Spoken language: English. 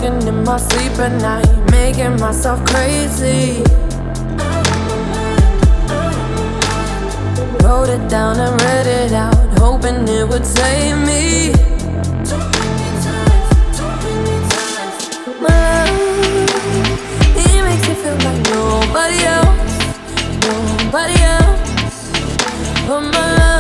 talking in my sleep at night, making myself crazy. Wrote it down and read it out, hoping it would save me. My love, he makes me feel like nobody else, nobody else. But my love